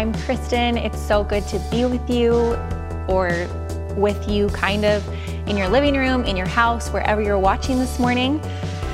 I'm Kristen. It's so good to be with you, or with you kind of in your living room, in your house, wherever you're watching this morning.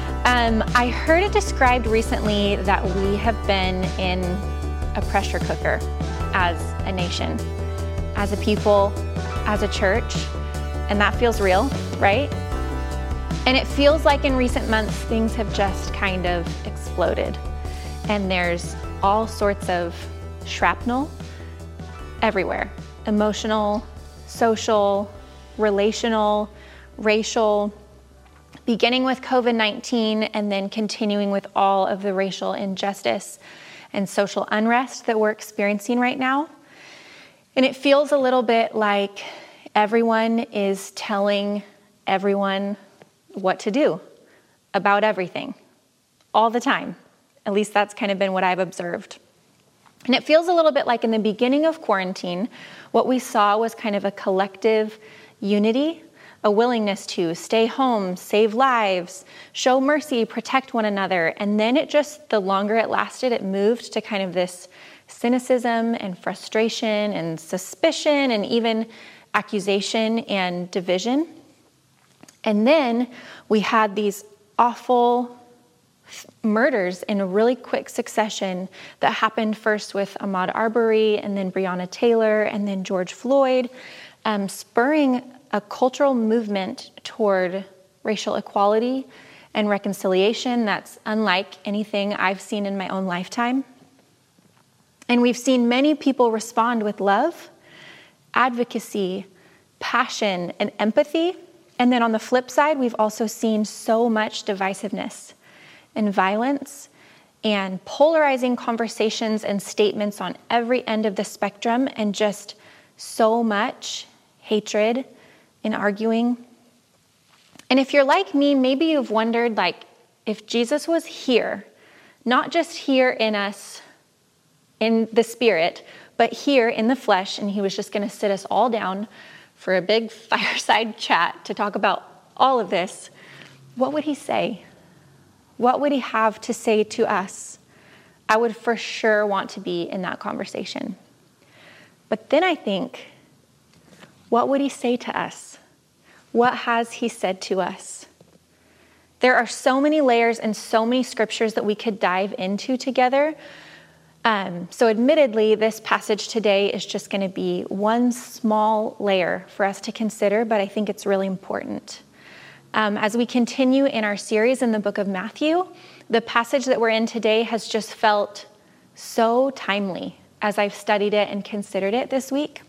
I heard it described recently that we have been in a pressure cooker as a nation, as a people, as a church, and that feels real, right? And it feels like in recent months, things have just kind of exploded. And there's all sorts of shrapnel everywhere. Emotional, social, relational, racial, beginning with COVID-19 and then continuing with all of the racial injustice and social unrest that we're experiencing right now. And it feels a little bit like everyone is telling everyone what to do about everything all the time. At least that's kind of been what I've observed. And it feels a little bit like in the beginning of quarantine, what we saw was kind of a collective unity, a willingness to stay home, save lives, show mercy, protect one another. And then it just, the longer it lasted, it moved to kind of this cynicism and frustration and suspicion and even accusation and division. And then we had these awful murders in a really quick succession that happened first with Ahmaud Arbery and then Breonna Taylor and then George Floyd, spurring a cultural movement toward racial equality and reconciliation that's unlike anything I've seen in my own lifetime. And we've seen many people respond with love, advocacy, passion, and empathy. And then on the flip side, we've also seen so much divisiveness and violence and polarizing conversations and statements on every end of the spectrum, and just so much hatred and arguing. And if you're like me, maybe you've wondered, like, if Jesus was here, not just here in us in the spirit, but here in the flesh, and he was just going to sit us all down for a big fireside chat to talk about all of this, what would he say? What would he have to say to us? I would for sure want to be in that conversation. But then I think, what would he say to us? What has he said to us? There are so many layers and so many scriptures that we could dive into together. So admittedly, this passage today is just going to be one small layer for us to consider, but I think it's really important. As we continue in our series in the book of Matthew, the passage that we're in today has just felt so timely as I've studied it and considered it this week.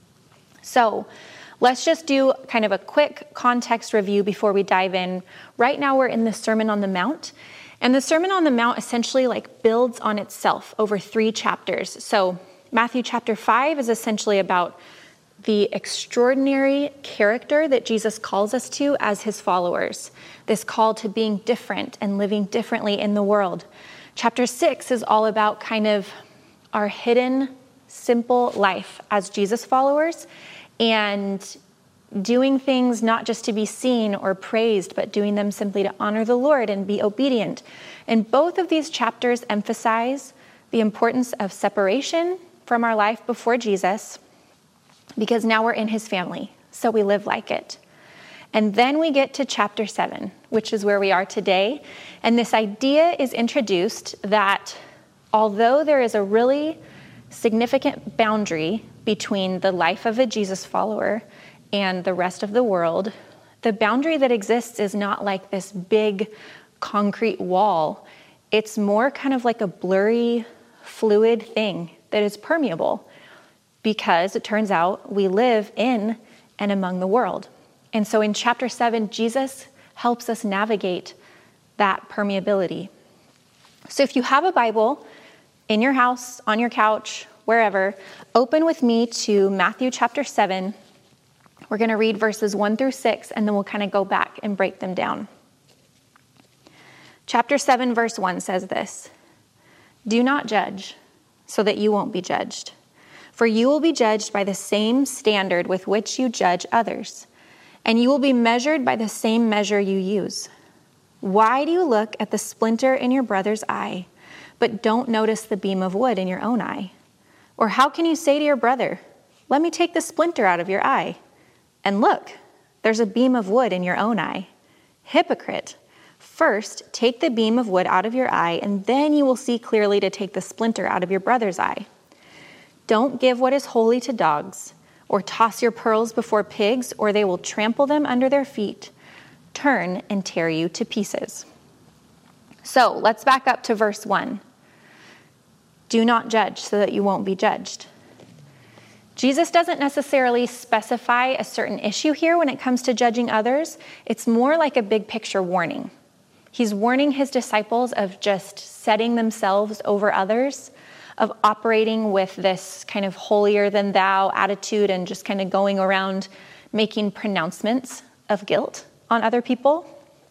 So let's just do kind of a quick context review before we dive in. Right now we're in the Sermon on the Mount, and the Sermon on the Mount essentially builds on itself over 3 chapters. So Matthew chapter 5 is essentially about the extraordinary character that Jesus calls us to as his followers, this call to being different and living differently in the world. Chapter 6 is all about kind of our hidden, simple life as Jesus followers, and doing things not just to be seen or praised, but doing them simply to honor the Lord and be obedient. And both of these chapters emphasize the importance of separation from our life before Jesus, because now we're in his family, so we live like it. And then we get to chapter 7, which is where we are today. And this idea is introduced that although there is a really significant boundary between the life of a Jesus follower and the rest of the world, the boundary that exists is not like this big concrete wall. It's more kind of like a blurry, fluid thing that is permeable, because it turns out we live in and among the world. And so in chapter 7, Jesus helps us navigate that permeability. So if you have a Bible in your house, on your couch, wherever, open with me to Matthew chapter 7. We're going to read verses 1 through 6, and then we'll kind of go back and break them down. Chapter 7, verse 1 says this: "Do not judge, so that you won't be judged. For you will be judged by the same standard with which you judge others, and you will be measured by the same measure you use. Why do you look at the splinter in your brother's eye, but don't notice the beam of wood in your own eye? Or how can you say to your brother, let me take the splinter out of your eye, and look, there's a beam of wood in your own eye? Hypocrite, first take the beam of wood out of your eye, and then you will see clearly to take the splinter out of your brother's eye. Don't give what is holy to dogs, or toss your pearls before pigs, or they will trample them under their feet, turn and tear you to pieces. So let's back up to verse 1. Do not judge so that you won't be judged. Jesus doesn't necessarily specify a certain issue here when it comes to judging others. It's more like a big picture warning. He's warning his disciples of just setting themselves over others, of operating with this kind of holier than thou attitude and just kind of going around making pronouncements of guilt on other people.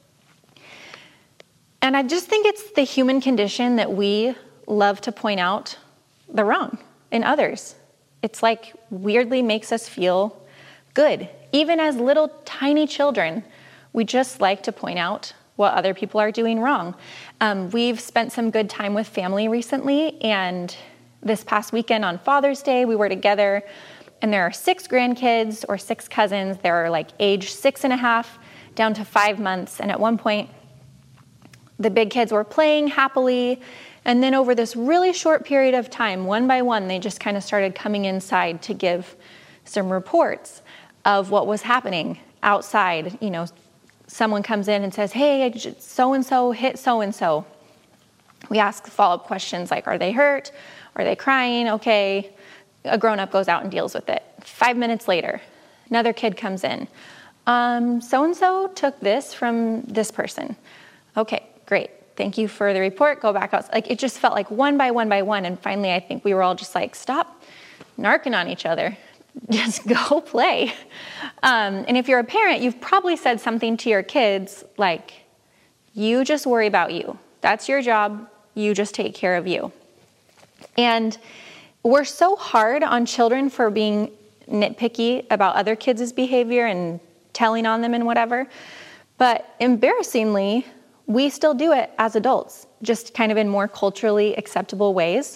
And I just think it's the human condition that we love to point out the wrong in others. It's like weirdly makes us feel good. Even as little tiny children, we just like to point out what other people are doing wrong. We've spent some good time with family recently, and this past weekend on Father's Day, we were together, and there are 6 grandkids or 6 cousins. They're like age 6.5 down to 5 months. And at one point, the big kids were playing happily. And then over this really short period of time, one by one, they just kind of started coming inside to give some reports of what was happening outside. You know, someone comes in and says, hey, so-and-so hit so-and-so. We ask follow-up questions like, are they hurt? Are they crying? Okay. A grown-up goes out and deals with it. 5 minutes later, another kid comes in. So-and-so took this from this person. Okay, great. Thank you for the report. Go back out. Like, it just felt like one by one by one. And finally, I think we were all just like, stop narking on each other. Just go play. And if you're a parent, you've probably said something to your kids like, you just worry about you. That's your job. You just take care of you. And we're so hard on children for being nitpicky about other kids' behavior and telling on them and whatever. But embarrassingly, we still do it as adults, just kind of in more culturally acceptable ways.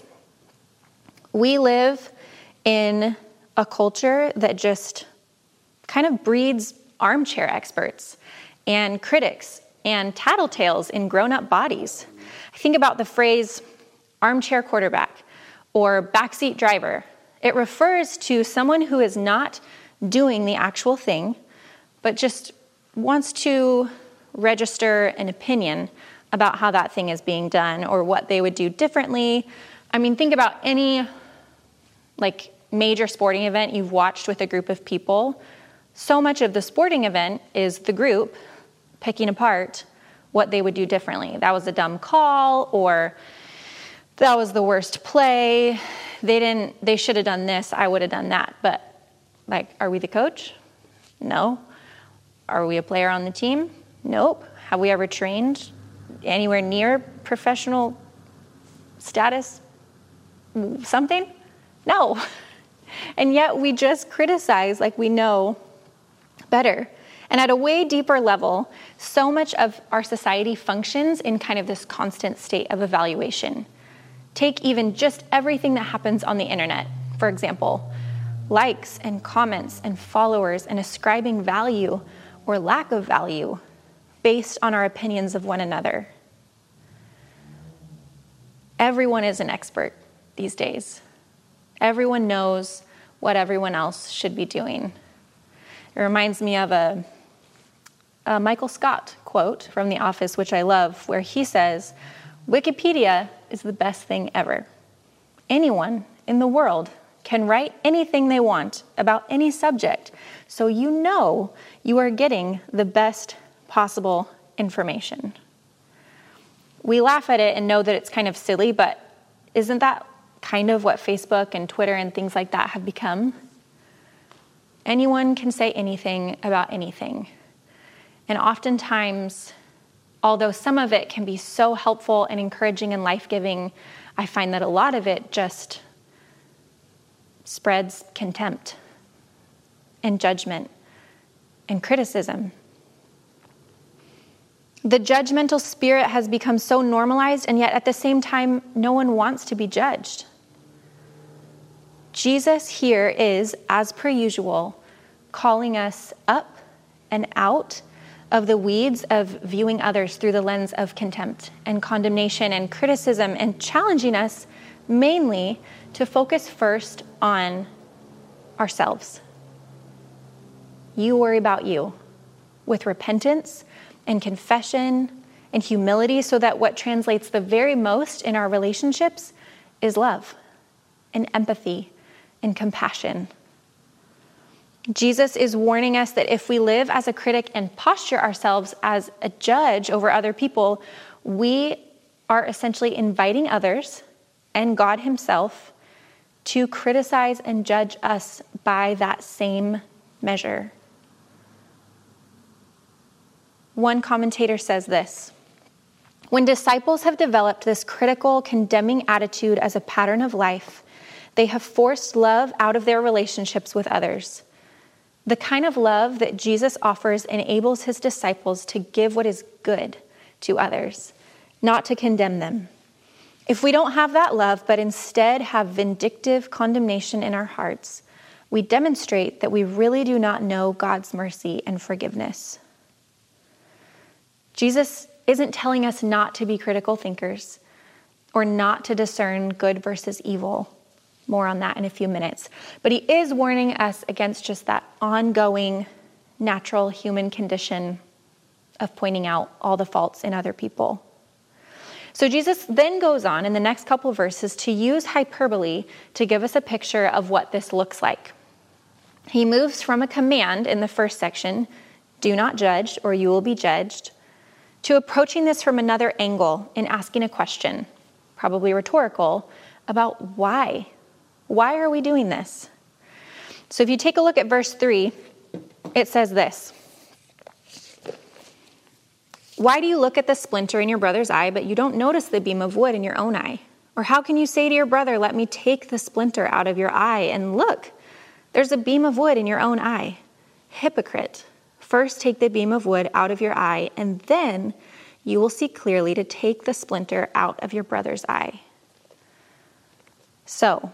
We live in a culture that just kind of breeds armchair experts and critics and tattletales in grown-up bodies. I think about the phrase armchair quarterback or backseat driver. It refers to someone who is not doing the actual thing, but just wants to register an opinion about how that thing is being done or what they would do differently. I mean, think about any like major sporting event you've watched with a group of people. So much of the sporting event is the group picking apart what they would do differently. That was a dumb call, or that was the worst play. They should have done this. I would have done that. But like, are we the coach? No. Are we a player on the team? Nope. Have we ever trained anywhere near professional status? Something? No. And yet we just criticize like we know better. And at a way deeper level, so much of our society functions in kind of this constant state of evaluation. Take even just everything that happens on the internet, for example, likes and comments and followers and ascribing value or lack of value based on our opinions of one another. Everyone is an expert these days. Everyone knows what everyone else should be doing. It reminds me of a Michael Scott quote from The Office, which I love, where he says, Wikipedia is the best thing ever. Anyone in the world can write anything they want about any subject, so you know you are getting the best possible information. We laugh at it and know that it's kind of silly, but isn't that kind of what Facebook and Twitter and things like that have become? Anyone can say anything about anything. And oftentimes, although some of it can be so helpful and encouraging and life-giving, I find that a lot of it just spreads contempt and judgment and criticism. The judgmental spirit has become so normalized, and yet at the same time, no one wants to be judged. Jesus here is, as per usual, calling us up and out of the weeds of viewing others through the lens of contempt and condemnation and criticism, and challenging us mainly to focus first on ourselves. You worry about you with repentance and confession and humility, so that what translates the very most in our relationships is love and empathy and compassion. Jesus is warning us that if we live as a critic and posture ourselves as a judge over other people, we are essentially inviting others and God himself to criticize and judge us by that same measure. One commentator says this: when disciples have developed this critical, condemning attitude as a pattern of life, they have forced love out of their relationships with others. The kind of love that Jesus offers enables his disciples to give what is good to others, not to condemn them. If we don't have that love, but instead have vindictive condemnation in our hearts, we demonstrate that we really do not know God's mercy and forgiveness. Jesus isn't telling us not to be critical thinkers or not to discern good versus evil. More on that in a few minutes. But he is warning us against just that ongoing natural human condition of pointing out all the faults in other people. So Jesus then goes on in the next couple of verses to use hyperbole to give us a picture of what this looks like. He moves from a command in the first section, do not judge or you will be judged, to approaching this from another angle and asking a question, probably rhetorical, about why. Why are we doing this? So if you take a look at verse 3, it says this: why do you look at the splinter in your brother's eye, but you don't notice the beam of wood in your own eye? Or how can you say to your brother, let me take the splinter out of your eye, and look, there's a beam of wood in your own eye? Hypocrite, first take the beam of wood out of your eye, and then you will see clearly to take the splinter out of your brother's eye. So,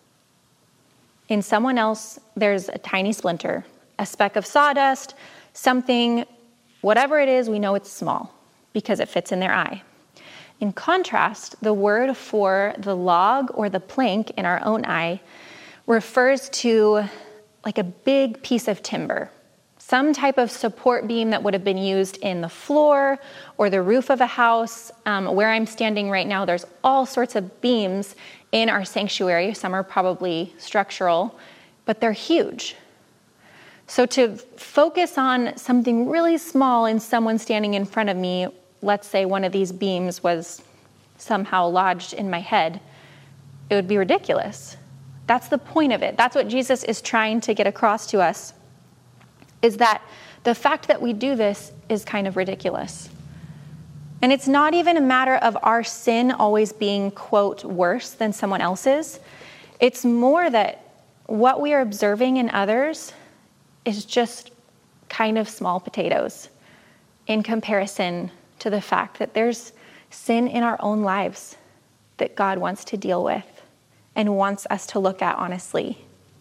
in someone else, there's a tiny splinter, a speck of sawdust, something, whatever it is, we know it's small because it fits in their eye. In contrast, the word for the log or the plank in our own eye refers to like a big piece of timber, some type of support beam that would have been used in the floor or the roof of a house. Where I'm standing right now, there's all sorts of beams in our sanctuary. Some are probably structural, but they're huge. So to focus on something really small in someone standing in front of me, let's say one of these beams was somehow lodged in my head, it would be ridiculous. That's the point of it. That's what Jesus is trying to get across to us, is that the fact that we do this is kind of ridiculous. And it's not even a matter of our sin always being, quote, worse than someone else's. It's more that what we are observing in others is just kind of small potatoes in comparison to the fact that there's sin in our own lives that God wants to deal with and wants us to look at honestly.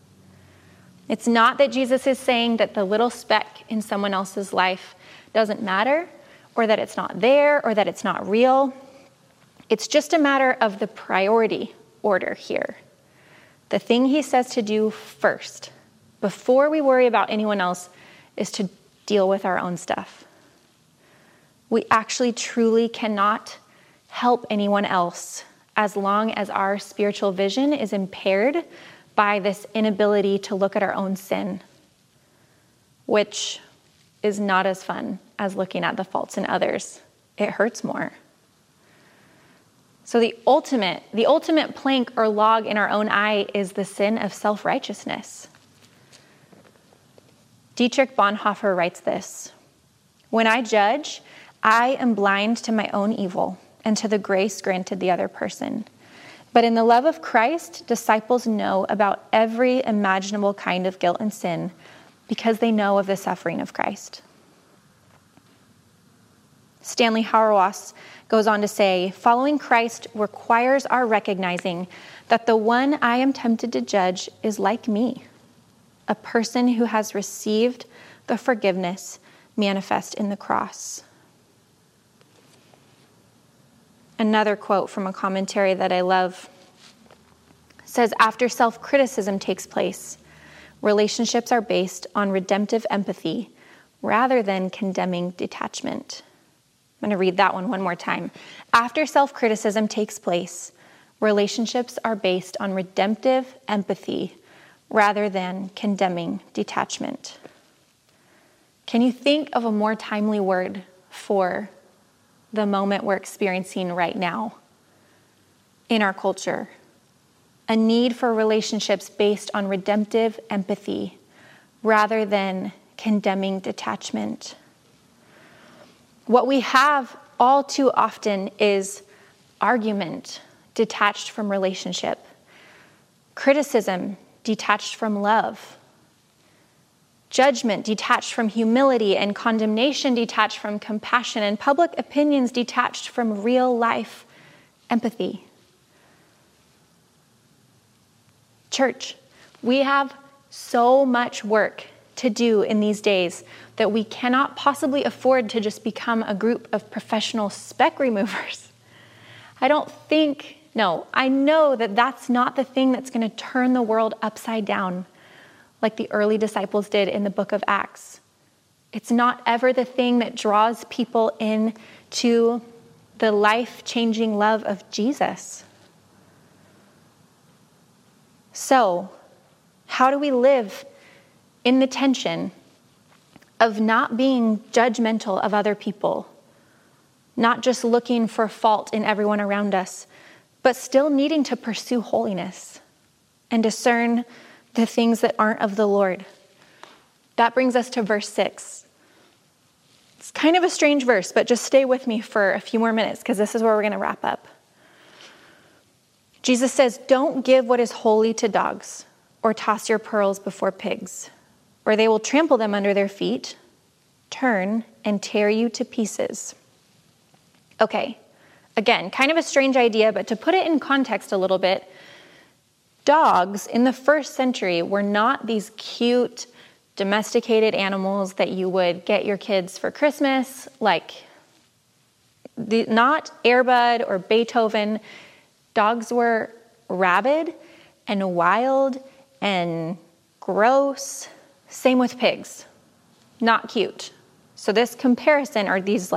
It's not that Jesus is saying that the little speck in someone else's life doesn't matter, or that it's not there, or that it's not real. It's just a matter of the priority order here. The thing he says to do first, before we worry about anyone else, is to deal with our own stuff. We actually truly cannot help anyone else as long as our spiritual vision is impaired by this inability to look at our own sin, which is not as fun as looking at the faults in others. It hurts more. So the ultimate plank or log in our own eye is the sin of self-righteousness. Dietrich Bonhoeffer writes this: when I judge, I am blind to my own evil and to the grace granted the other person. But in the love of Christ, disciples know about every imaginable kind of guilt and sin because they know of the suffering of Christ. Stanley Hauerwas goes on to say, following Christ requires our recognizing that the one I am tempted to judge is like me, a person who has received the forgiveness manifest in the cross. Another quote from a commentary that I love says, after self-criticism takes place, relationships are based on redemptive empathy rather than condemning detachment. I'm going to read that one more time. After self-criticism takes place, relationships are based on redemptive empathy rather than condemning detachment. Can you think of a more timely word for the moment we're experiencing right now in our culture? A need for relationships based on redemptive empathy rather than condemning detachment. What we have all too often is argument detached from relationship, criticism detached from love, judgment detached from humility, and condemnation detached from compassion, and public opinions detached from real life empathy. Church, we have so much work to do in these days that we cannot possibly afford to just become a group of professional speck removers. I know that that's not the thing that's going to turn the world upside down like the early disciples did in the book of Acts. It's not ever the thing that draws people into the life-changing love of Jesus. So, how do we live in the tension of not being judgmental of other people, not just looking for fault in everyone around us, but still needing to pursue holiness and discern the things that aren't of the Lord? That brings us to verse 6. It's kind of a strange verse, but just stay with me for a few more minutes because this is where we're going to wrap up. Jesus says, "Don't give what is holy to dogs or toss your pearls before pigs, or they will trample them under their feet, turn and tear you to pieces." Okay, again, kind of a strange idea, but to put it in context a little bit, dogs in the first century were not these cute, domesticated animals that you would get your kids for Christmas, not Air Bud or Beethoven. Dogs were rabid and wild and gross. Same with pigs. Not cute. So this comparison are these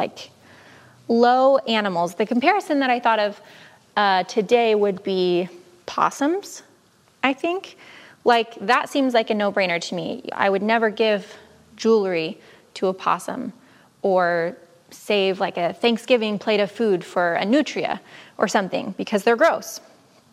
low animals. The comparison that I thought of today would be possums, I think. That seems like a no-brainer to me. I would never give jewelry to a possum or save a Thanksgiving plate of food for a nutria or something because they're gross.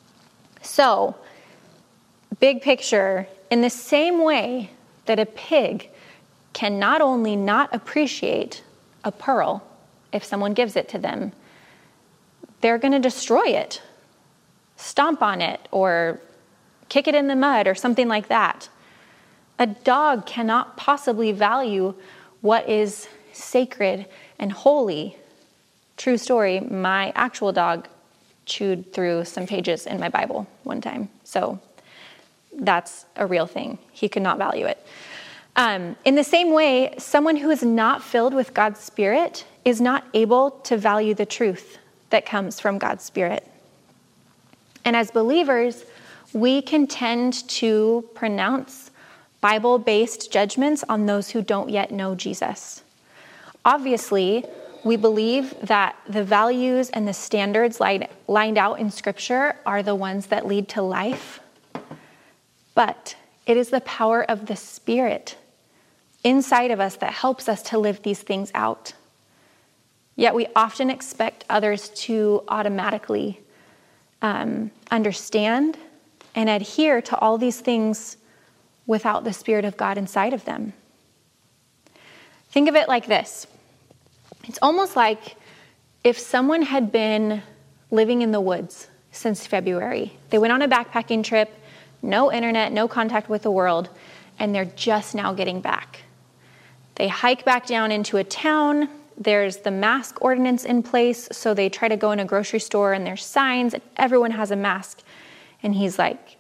So, big picture, in the same way that a pig can not only not appreciate a pearl if someone gives it to them, they're going to destroy it, stomp on it, or kick it in the mud or something like that. A dog cannot possibly value what is sacred and holy. True story, my actual dog chewed through some pages in my Bible one time. So that's a real thing. He could not value it. In the same way, someone who is not filled with God's Spirit is not able to value the truth that comes from God's Spirit. And as believers, we can tend to pronounce Bible-based judgments on those who don't yet know Jesus. Obviously, we believe that the values and the standards lined out in Scripture are the ones that lead to life. But it is the power of the Spirit inside of us that helps us to live these things out. Yet we often expect others to automatically understand and adhere to all these things without the Spirit of God inside of them. Think of it like this. It's almost like if someone had been living in the woods since February. They went on a backpacking trip, no internet, no contact with the world, and they're just now getting back. They hike back down into a town. there's the mask ordinance in place. So they try to go in a grocery store and there's signs and everyone has a mask. And he's like,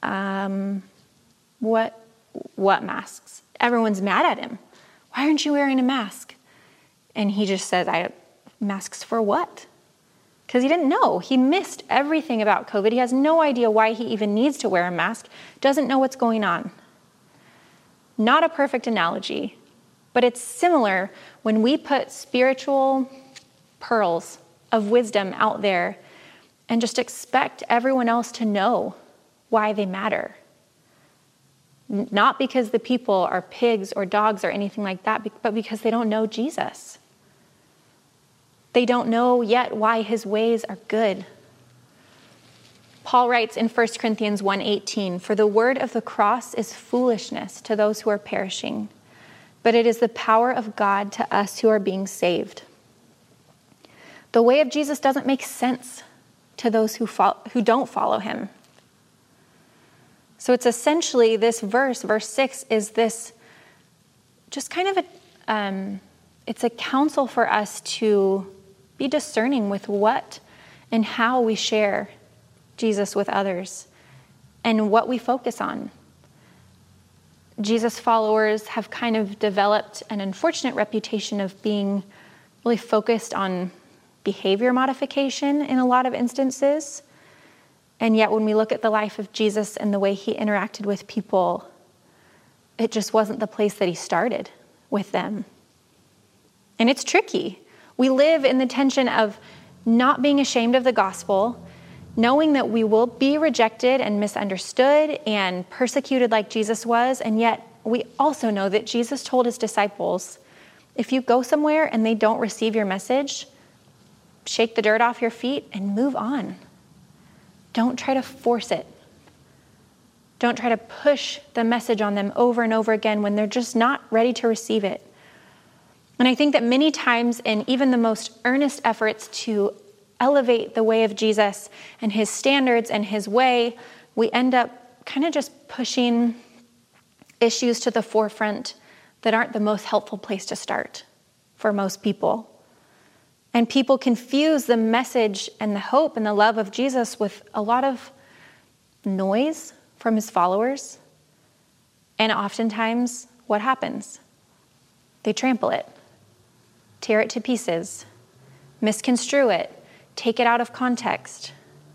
what masks? Everyone's mad at him. Why aren't you wearing a mask? And he just says, masks for what? Because he didn't know. He missed everything about COVID. He has no idea why he even needs to wear a mask, doesn't know what's going on. Not a perfect analogy, but it's similar when we put spiritual pearls of wisdom out there and just expect everyone else to know why they matter. Not because the people are pigs or dogs or anything like that, but because they don't know Jesus. They don't know yet why his ways are good. Paul writes in 1 Corinthians 1:18, "For the word of the cross is foolishness to those who are perishing, but it is the power of God to us who are being saved." The way of Jesus doesn't make sense to those who don't follow him. So it's essentially this verse 6, is this just kind of it's a counsel for us to be discerning with what and how we share Jesus with others and what we focus on. Jesus followers have kind of developed an unfortunate reputation of being really focused on behavior modification in a lot of instances. And yet when we look at the life of Jesus and the way he interacted with people, it just wasn't the place that he started with them. And it's tricky. We live in the tension of not being ashamed of the gospel, knowing that we will be rejected and misunderstood and persecuted like Jesus was. And yet we also know that Jesus told his disciples, if you go somewhere and they don't receive your message, shake the dirt off your feet and move on. Don't try to force it. Don't try to push the message on them over and over again when they're just not ready to receive it. And I think that many times in even the most earnest efforts to elevate the way of Jesus and his standards and his way, we end up kind of just pushing issues to the forefront that aren't the most helpful place to start for most people. And people confuse the message and the hope and the love of Jesus with a lot of noise from his followers. And oftentimes, what happens? They trample it, tear it to pieces, misconstrue it, take it out of context.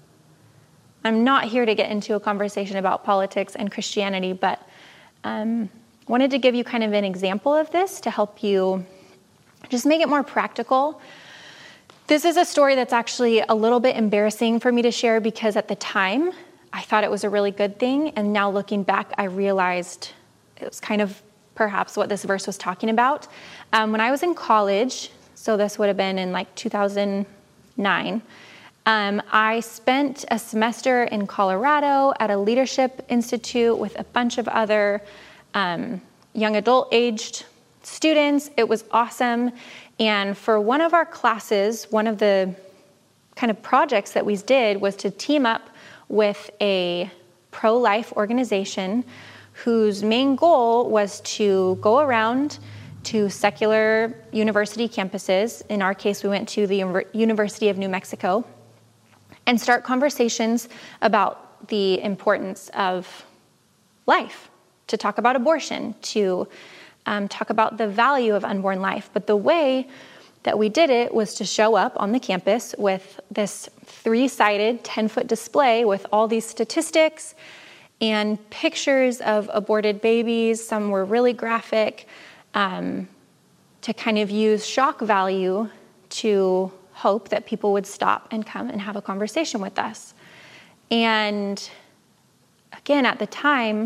I'm not here to get into a conversation about politics and Christianity, but wanted to give you kind of an example of this to help you just make it more practical. This is a story that's actually a little bit embarrassing for me to share because at the time, I thought it was a really good thing. And now looking back, I realized it was kind of perhaps what this verse was talking about. When I was in college, so this would have been in like 2009, I spent a semester in Colorado at a leadership institute with a bunch of other young adult-aged students. It was awesome. And for one of our classes, one of the kind of projects that we did was to team up with a pro-life organization whose main goal was to go around to secular university campuses. In our case, we went to the University of New Mexico and start conversations about the importance of life, to talk about abortion, to talk about the value of unborn life. But the way that we did it was to show up on the campus with this 3-sided 10-foot display with all these statistics and pictures of aborted babies. Some were really graphic, to kind of use shock value to hope that people would stop and come and have a conversation with us. And again, at the time,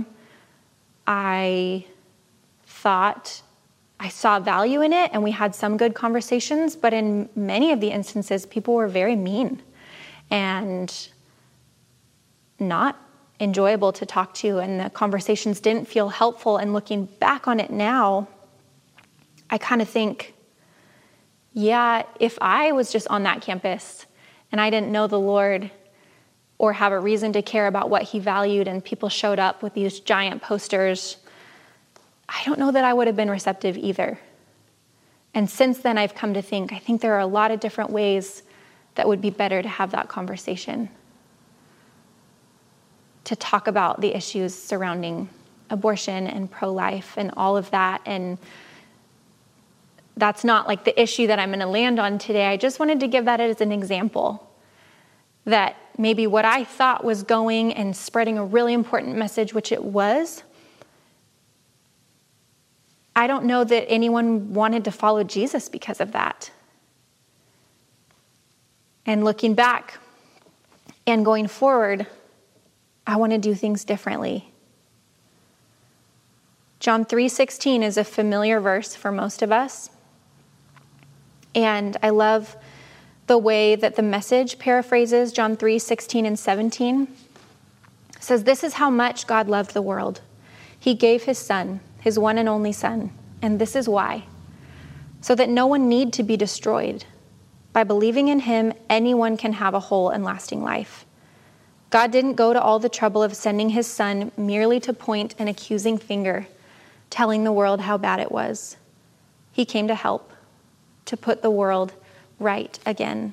I thought I saw value in it and we had some good conversations, but in many of the instances, people were very mean and not enjoyable to talk to, and the conversations didn't feel helpful. And looking back on it now, I kind of think, yeah, if I was just on that campus and I didn't know the Lord or have a reason to care about what he valued and people showed up with these giant posters, I don't know that I would have been receptive either. And since then, I've come to think, I think there are a lot of different ways that would be better to have that conversation, to talk about the issues surrounding abortion and pro-life and all of that. And that's not like the issue that I'm going to land on today. I just wanted to give that as an example that maybe what I thought was going and spreading a really important message, which it was, I don't know that anyone wanted to follow Jesus because of that. And looking back and going forward, I want to do things differently. John 3:16 is a familiar verse for most of us. And I love the way that the Message paraphrases John 3:16 and 17. It says, "This is how much God loved the world. He gave his son, his one and only son, and this is why, so that no one need to be destroyed. By believing in him, anyone can have a whole and lasting life. God didn't go to all the trouble of sending his son merely to point an accusing finger, telling the world how bad it was. He came to help, to put the world right again."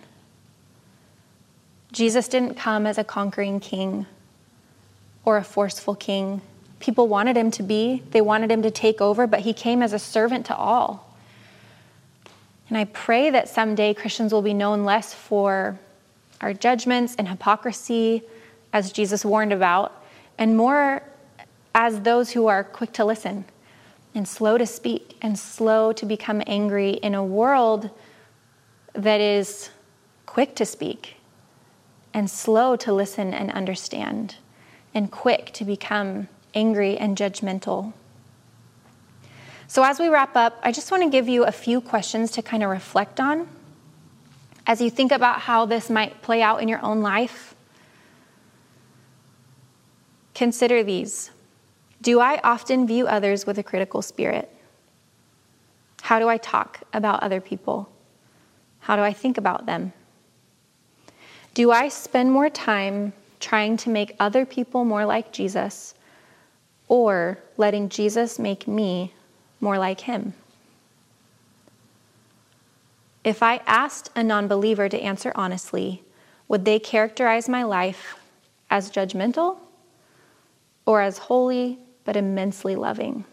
Jesus didn't come as a conquering king or a forceful king. People wanted him to be. They wanted him to take over, but he came as a servant to all. And I pray that someday Christians will be known less for our judgments and hypocrisy, as Jesus warned about, and more as those who are quick to listen and slow to speak and slow to become angry in a world that is quick to speak and slow to listen and understand and quick to become angry and judgmental. So as we wrap up, I just want to give you a few questions to kind of reflect on as you think about how this might play out in your own life. Consider these. Do I often view others with a critical spirit? How do I talk about other people? How do I think about them? Do I spend more time trying to make other people more like Jesus, or letting Jesus make me more like him? If I asked a non-believer to answer honestly, would they characterize my life as judgmental or as holy but immensely loving?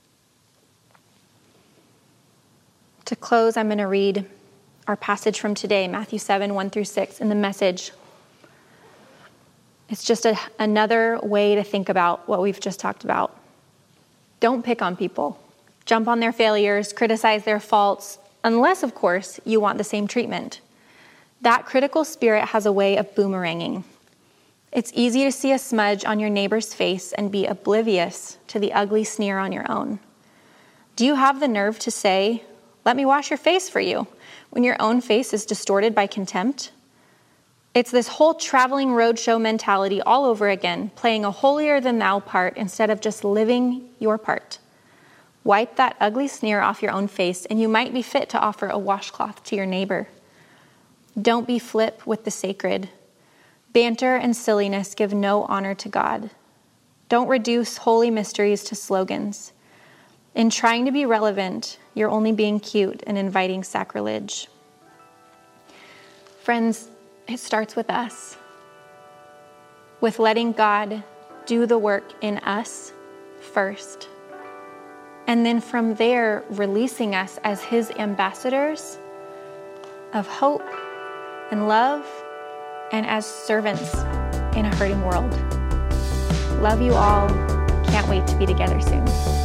To close, I'm going to read our passage from today, Matthew 7, 1-6, in the Message. It's just another way to think about what we've just talked about. Don't pick on people. Jump on their failures, criticize their faults, unless, of course, you want the same treatment. That critical spirit has a way of boomeranging. It's easy to see a smudge on your neighbor's face and be oblivious to the ugly sneer on your own. Do you have the nerve to say, "Let me wash your face for you," when your own face is distorted by contempt? It's this whole traveling roadshow mentality all over again, playing a holier-than-thou part instead of just living your part. Wipe that ugly sneer off your own face, and you might be fit to offer a washcloth to your neighbor. Don't be flip with the sacred. Banter and silliness give no honor to God. Don't reduce holy mysteries to slogans. In trying to be relevant, you're only being cute and inviting sacrilege. Friends, it starts with us, with letting God do the work in us first. And then from there, releasing us as his ambassadors of hope and love and as servants in a hurting world. Love you all. Can't wait to be together soon.